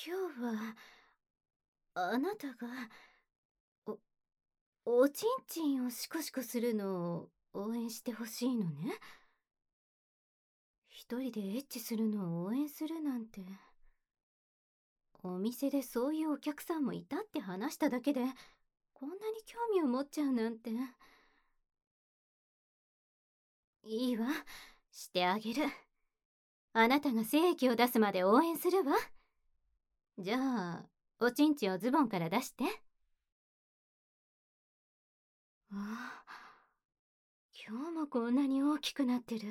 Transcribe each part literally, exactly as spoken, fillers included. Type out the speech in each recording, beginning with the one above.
今日はあなたがおおちんちんをシコシコするのを応援してほしいのね。一人でエッチするのを応援するなんて。お店でそういうお客さんもいたって話しただけでこんなに興味を持っちゃうなんて。いいわ、してあげる。あなたが精液を出すまで応援するわ。じゃあおちんちんをズボンから出して。ああ、今日もこんなに大きくなってる。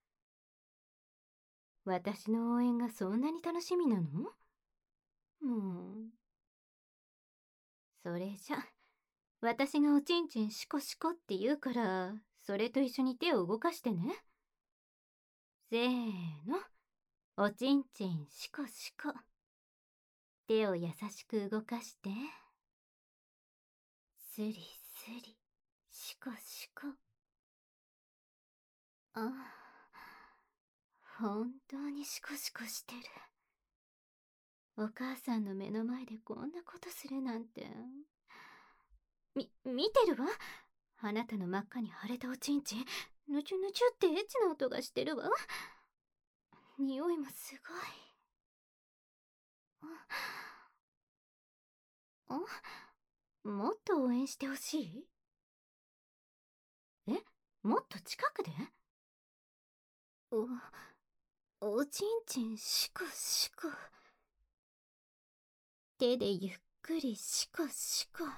私の応援がそんなに楽しみなの？もうそれじゃ私がおちんちんシコシコって言うからそれと一緒に手を動かしてね。せーの、おちんちんシコシコ。手を優しく動かして。スリスリ、シコシコ。ああ、本当にシコシコしてる。お母さんの目の前でこんなことするなんて。み、見てるわ。あなたの真っ赤に腫れたおちんちん、ぬちゅぬちゅってエッチな音がしてるわ。匂いもすごい。あ、あ、もっと応援してほしい？え、もっと近くで？お、おちんちんシコシコ。手でゆっくりシコシコ。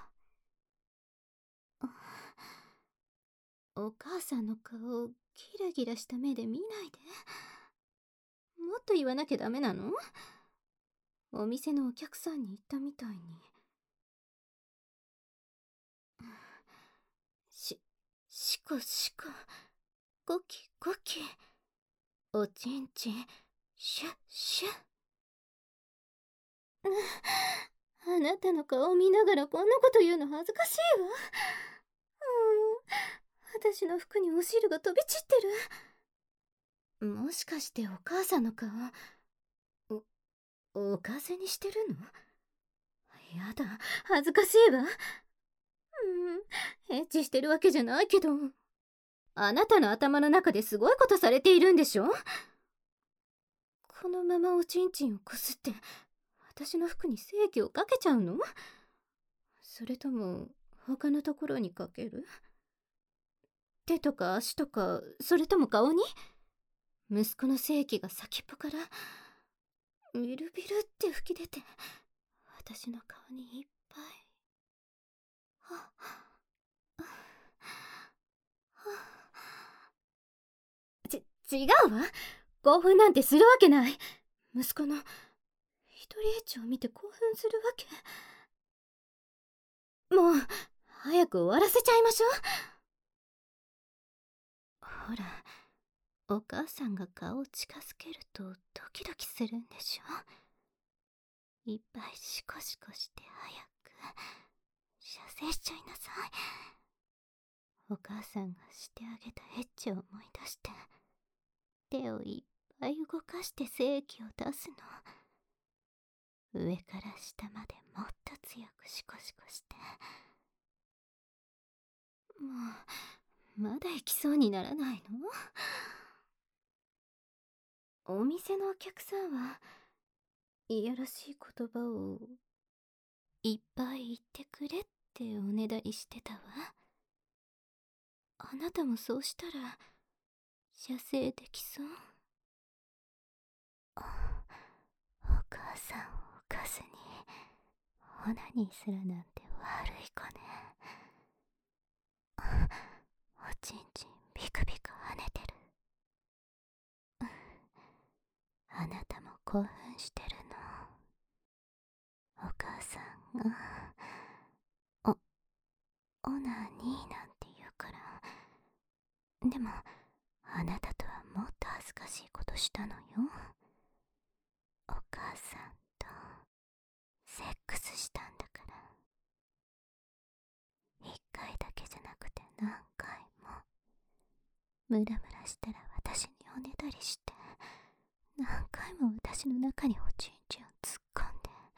お母さんの顔をギラギラした目で見ないで。もっと言わなきゃダメなの？お店のお客さんに言ったみたいに。し、シコシコ、ゴキゴキ、おちんちん、シュッシュッ。あなたの顔を見ながらこんなこと言うの恥ずかしいわ。うん、私の服にお汁が飛び散ってる。もしかしてお母さんの顔、お、おかずにしてるの？やだ、恥ずかしいわ。うん、エッチしてるわけじゃないけど。あなたの頭の中ですごいことされているんでしょ？このままおちんちんをこすって私の服に精液をかけちゃうの？それとも他のところにかける？手とか足とか、それとも顔に？息子の精液が先っぽからビルビルって吹き出て私の顔にいっぱい。はっち、違うわ。興奮なんてするわけない。息子の一人エッチを見て興奮するわけ。もう早く終わらせちゃいましょう。ほら、お母さんが顔を近づけるとドキドキするんでしょ？いっぱいシコシコして早く射精しちゃいなさい。お母さんがしてあげたエッチを思い出して手をいっぱい動かして精液を出すの。上から下までもっと強くシコシコして。もうまだ行きそうにならないの？お店のお客さんはいやらしい言葉をいっぱい言ってくれっておねだりしてたわ。あなたもそうしたら射精できそう？お母さんをおかずにオナニーするなんて悪い子ね。おちんちんビクビク跳ねてる。あなたも興奮してるの？お母さんがおオナニーなんて言うから。でもあなたとはもっと恥ずかしいことしたのよ。お母さんとセックスしたんだから。一回だけじゃなくて何回も。ムラムラしたら私におねだりして何回も私の中におちんちんを突っ込んで